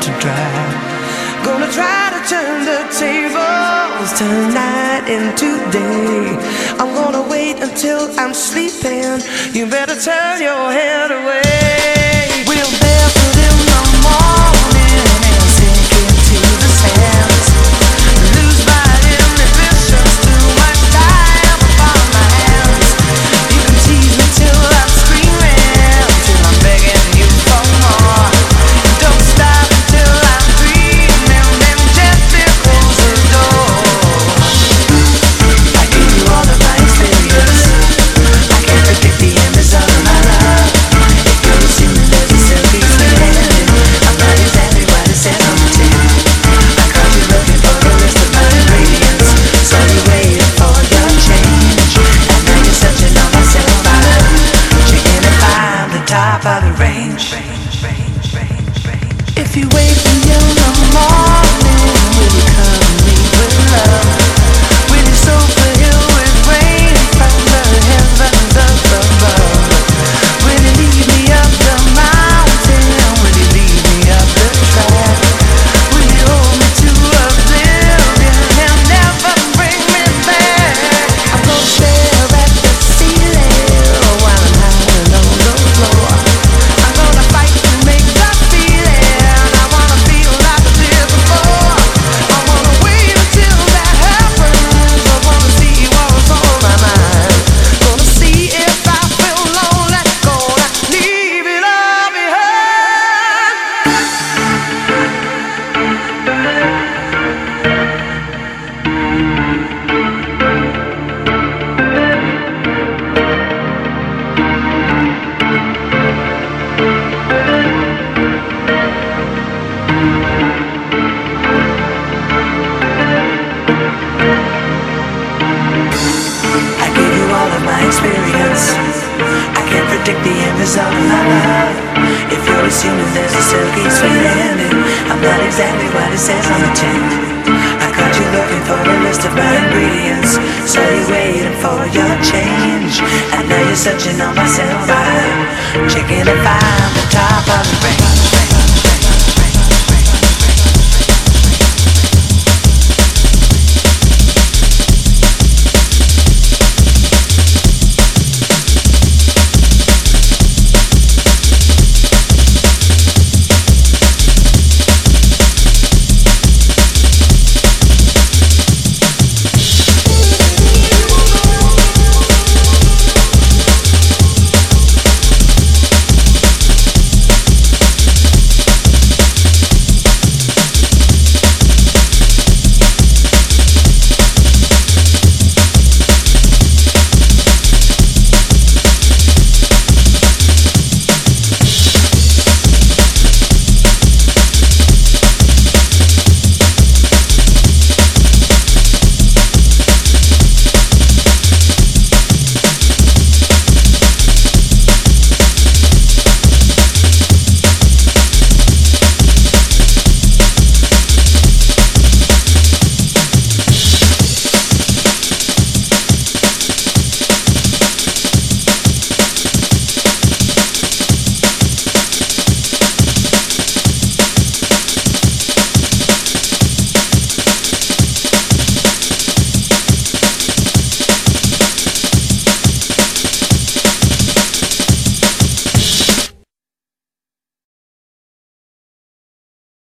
to dry. Gonna try to turn the tables, turn night into day. I'm gonna wait until I'm sleeping. You better turn your head away. We'll barefoot in the morning and sink into the sands. Lose my inhibitions, too much time upon my hands. You can tease me till I'm screaming, till I'm begging you for more. Don't stop until I'm dreaming, then gently close the door. I gave you all of my experience. I can't predict the end result of my love. If you're assuming there's a silky sweet ending, I'm not exactly what it says on the tin. I caught you looking for a list of my ingredients, so you waited for your change, and now you're searching on my cell phone, checking to find the top of the range. If you wake me in the morning, will you come me with love? Will you soak the hill with rain from the heavens up above? Will you lead me up the mountain? Will you lead me up the track? Will you hold me to oblivion and never bring me back? I'm gonna stare at the ceiling while I'm hanging on the floor. I'm gonna fight to make the feeling. I wanna feel like I did before. I wanna wait until that happens. I wanna see what's on my mind. Gonna see if I feel lonely. Gonna leave it all behind. I gave you all of my experience. I can't predict the end result of my love. If you're assuming there's a silky sweet ending, I'm not exactly what it says on the tin. I caught you looking for a list of my ingredients, so you're waiting for your change, and now you're searching on my cell phone, checking to find the top of the range.